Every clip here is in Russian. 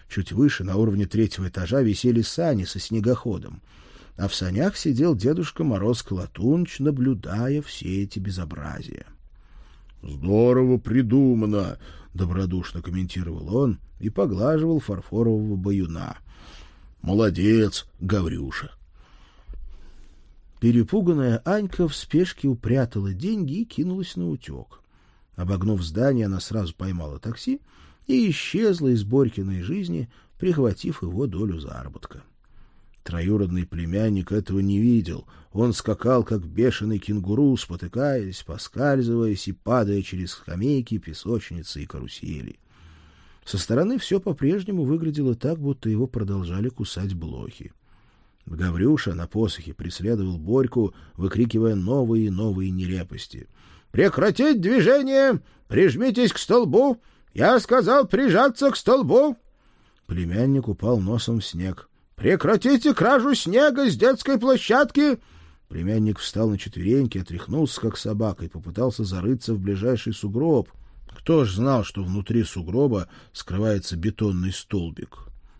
Чуть выше, на уровне 3-го этажа, висели сани со снегоходом. А в санях сидел Дедушка Мороз Колотуныч, наблюдая все эти безобразия. — Здорово придумано, — добродушно комментировал он и поглаживал фарфорового баюна. — Молодец, Гаврюша. Перепуганная Анька в спешке упрятала деньги и кинулась наутек. Обогнув здание, она сразу поймала такси и исчезла из Борькиной жизни, прихватив его долю заработка. Троюродный племянник этого не видел. Он скакал, как бешеный кенгуру, спотыкаясь, поскальзываясь и падая через скамейки, песочницы и карусели. Со стороны все по-прежнему выглядело так, будто его продолжали кусать блохи. Гаврюша на посохе преследовал Борьку, выкрикивая новые и новые нелепости. «Прекратить движение! Прижмитесь к столбу! Я сказал прижаться к столбу!» Племянник упал носом в снег. «Прекратите кражу снега с детской площадки!» Племянник встал на четвереньки, отряхнулся, как собака, и попытался зарыться в ближайший сугроб. Кто ж знал, что внутри сугроба скрывается бетонный столбик?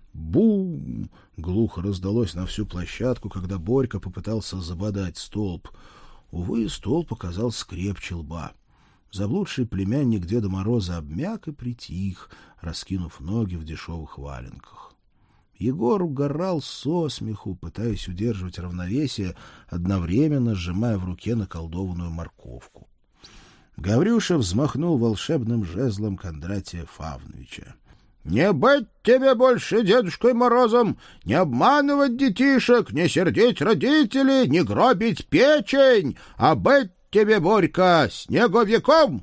Бум! Глухо раздалось на всю площадку, когда Борька попытался забодать столб. Увы, столб оказался крепче лба. Заблудший племянник Деда Мороза обмяк и притих, раскинув ноги в дешевых валенках. Егор угорал со смеху, пытаясь удерживать равновесие, одновременно сжимая в руке наколдованную морковку. Гаврюша взмахнул волшебным жезлом Кондратия Фавновича. — Не быть тебе больше Дедушкой Морозом, не обманывать детишек, не сердить родителей, не гробить печень, а быть тебе, Борька, снеговиком!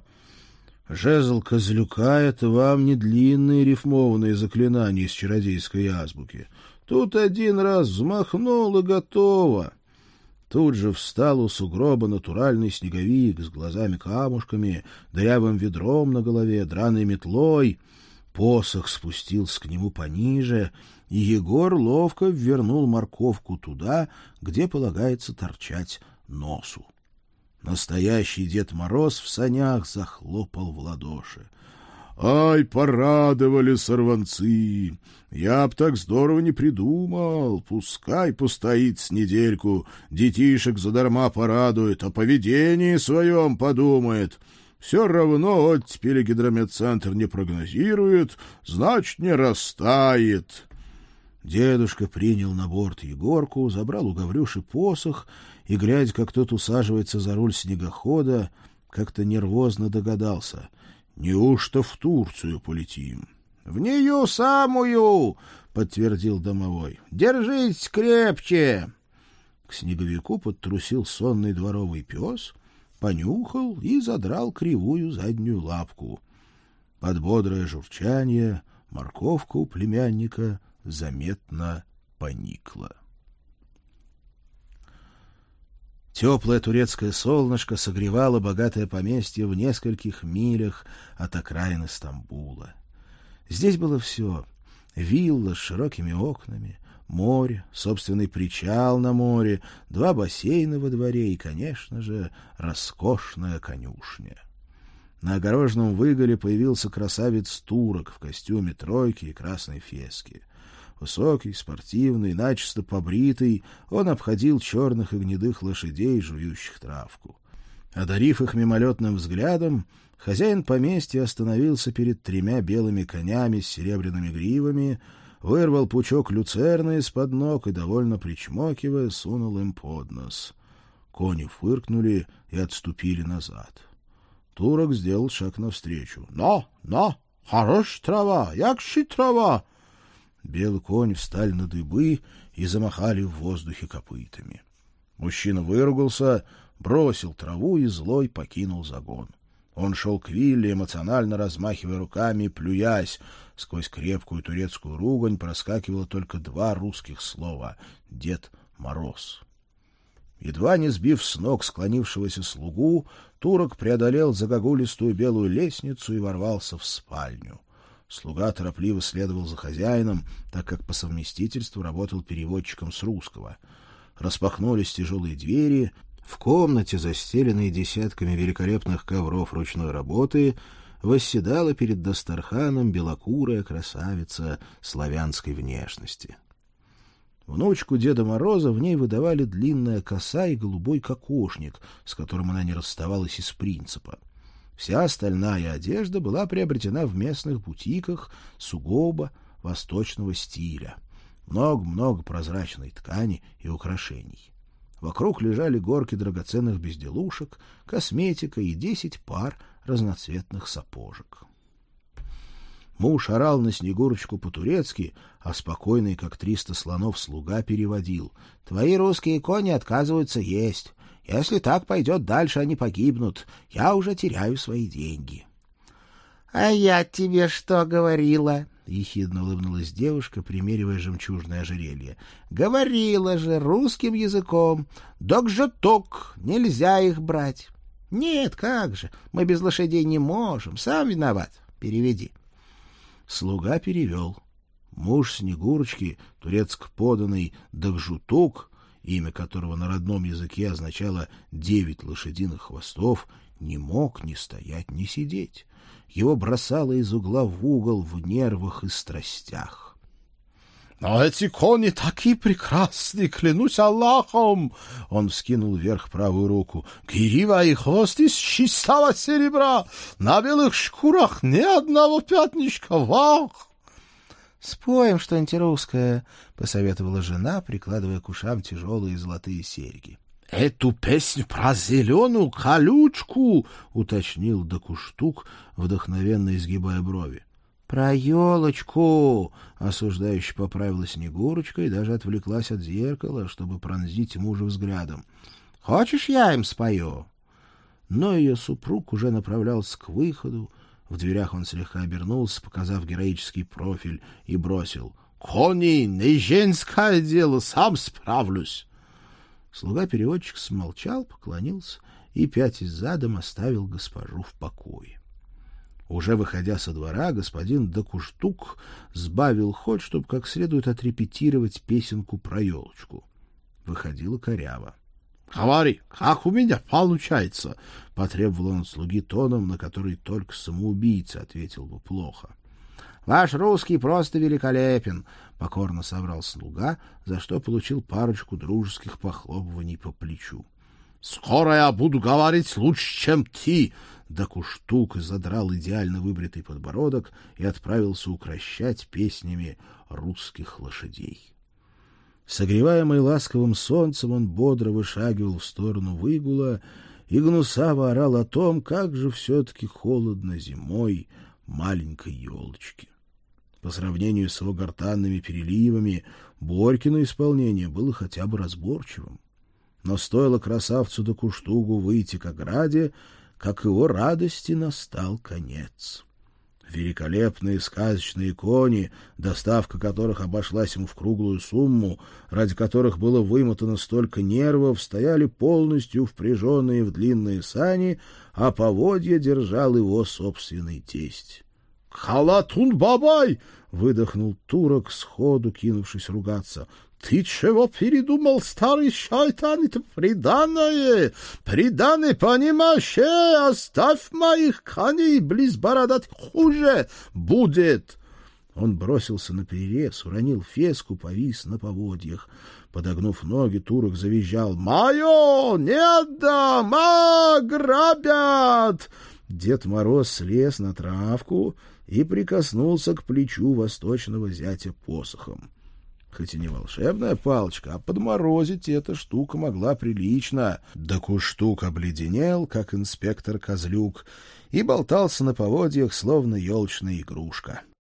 Жезл Козлюка — это вам не длинные рифмованные заклинания из чародейской азбуки. Тут один раз взмахнул и готово. Тут же встал у сугроба натуральный снеговик с глазами-камушками, дырявым ведром на голове, драной метлой. Посох спустился к нему пониже, и Егор ловко ввернул морковку туда, где полагается торчать носу. Настоящий Дед Мороз в санях захлопал в ладоши. — Ай, порадовали сорванцы! Я б так здорово не придумал. Пускай постоит с недельку, детишек задарма порадует, о поведении своем подумает. Все равно оттепели гидрометцентр не прогнозирует, значит, не растает. Дедушка принял на борт Егорку, забрал у Гаврюши посох и, глядя, как тот усаживается за руль снегохода, как-то нервозно догадался. Неужто в Турцию полетим? — В нее самую! — подтвердил домовой. — Держитесь крепче! К снеговику подтрусил сонный дворовый пес, понюхал и задрал кривую заднюю лапку. Под бодрое журчание морковка у племянника заметно поникла. Теплое турецкое солнышко согревало богатое поместье в нескольких милях от окраины Стамбула. Здесь было все — вилла с широкими окнами, море, собственный причал на море, 2 бассейна во дворе и, конечно же, роскошная конюшня. На огороженном выголе появился красавец-турок в костюме тройки и красной феске. Высокий, спортивный, начисто побритый, он обходил черных и гнедых лошадей, жующих травку. Одарив их мимолетным взглядом, хозяин поместья остановился перед 3 белыми конями с серебряными гривами, вырвал пучок люцерны из-под ног и, довольно причмокивая, сунул им под нос. Кони фыркнули и отступили назад. Турок сделал шаг навстречу. — Но, хорош трава, якши трава! Белый конь встали на дыбы и замахали в воздухе копытами. Мужчина выругался, бросил траву и злой покинул загон. Он шел к вилле, эмоционально размахивая руками и плюясь. Сквозь крепкую турецкую ругань проскакивало только 2 русских слова — Дед Мороз. Едва не сбив с ног склонившегося слугу, турок преодолел загогулистую белую лестницу и ворвался в спальню. Слуга торопливо следовал за хозяином, так как по совместительству работал переводчиком с русского. Распахнулись тяжелые двери. В комнате, застеленной десятками великолепных ковров ручной работы, восседала перед Дастарханом белокурая красавица славянской внешности. Внучку Деда Мороза в ней выдавали длинная коса и голубой кокошник, с которым она не расставалась из принципа. Вся остальная одежда была приобретена в местных бутиках сугубо восточного стиля. Много-много прозрачной ткани и украшений. Вокруг лежали горки драгоценных безделушек, косметика и 10 пар разноцветных сапожек. Муж орал на Снегурочку по-турецки, а спокойный, как 300 слонов, слуга переводил: «Твои русские кони отказываются есть. Если так пойдет дальше, они погибнут. Я уже теряю свои деньги». — А я тебе что говорила? — ехидно улыбнулась девушка, примеривая жемчужное ожерелье. — Говорила же русским языком. Док же ток, нельзя их брать. — Нет, как же, мы без лошадей не можем, сам виноват. Переведи. Слуга перевел. Муж Снегурочки, турецко поданный Докжутук, имя которого на родном языке означало 9 лошадиных хвостов, не мог ни стоять, ни сидеть. Его бросало из угла в угол в нервах и страстях. — Но эти кони такие прекрасные, клянусь Аллахом! Он вскинул вверх правую руку. — Грива и хвост из чистого серебра! На белых шкурах ни одного пятнышка! Вах! — Споем что-нибудь русское, — посоветовала жена, прикладывая к ушам тяжелые золотые серьги. — Эту песню про зеленую колючку, — уточнил Докуштук, вдохновенно изгибая брови. — Про елочку, — осуждающе поправила Снегурочка и даже отвлеклась от зеркала, чтобы пронзить мужа взглядом. — Хочешь, я им спою? Но ее супруг уже направлялся к выходу. В дверях он слегка обернулся, показав героический профиль, и бросил: — Кони, не женское дело, сам справлюсь. Слуга-переводчик смолчал, поклонился и, пятясь задом, оставил госпожу в покое. Уже выходя со двора, господин Докуштук сбавил ход, чтобы как следует отрепетировать песенку про елочку. Выходила коряво. — Говори, как у меня получается? — потребовал он от слуги тоном, на который только самоубийца ответил бы плохо. — Ваш русский просто великолепен, — покорно соврал слуга, за что получил парочку дружеских похлопываний по плечу. — Скоро я буду говорить лучше, чем ты! Докуштук задрал идеально выбритый подбородок и отправился укращать песнями русских лошадей. Согреваемый ласковым солнцем, он бодро вышагивал в сторону выгула и гнусаво орал о том, как же все-таки холодно зимой маленькой елочке. По сравнению с его гортанными переливами, Борькино исполнение было хотя бы разборчивым. Но стоило красавцу Докуштугу выйти к ограде, как его радости настал конец. Великолепные сказочные кони, доставка которых обошлась ему в круглую сумму, ради которых было вымотано столько нервов, стояли полностью впряженные в длинные сани, а поводья держал его собственный тесть. — Халатун-бабай! — выдохнул турок, сходу кинувшись ругаться. — Ты чего передумал, старый шайтан? Это приданое! Приданое, понимаешь? Оставь моих коней близ бородат, хуже будет! Он бросился наперерез, уронил феску, повис на поводьях. Подогнув ноги, турок завизжал: — Мое! Не отдам! Грабят! Дед Мороз слез на травку и прикоснулся к плечу восточного зятя посохом. Хоть и не волшебная палочка, а подморозить эта штука могла прилично. Докуштук обледенел, как инспектор Козлюк, и болтался на поводьях, словно елочная игрушка.